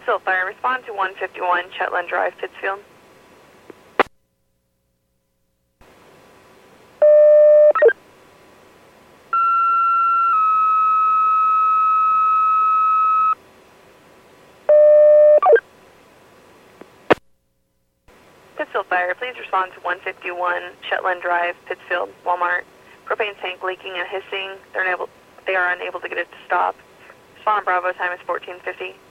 Pittsfield Fire, respond to 151 Chetland Drive, Pittsfield. Pittsfield Fire, please respond to 151 Shetland Drive, Pittsfield, Walmart. Propane tank leaking and hissing. They are unable to get it to stop. Respond Bravo, time is 14:50.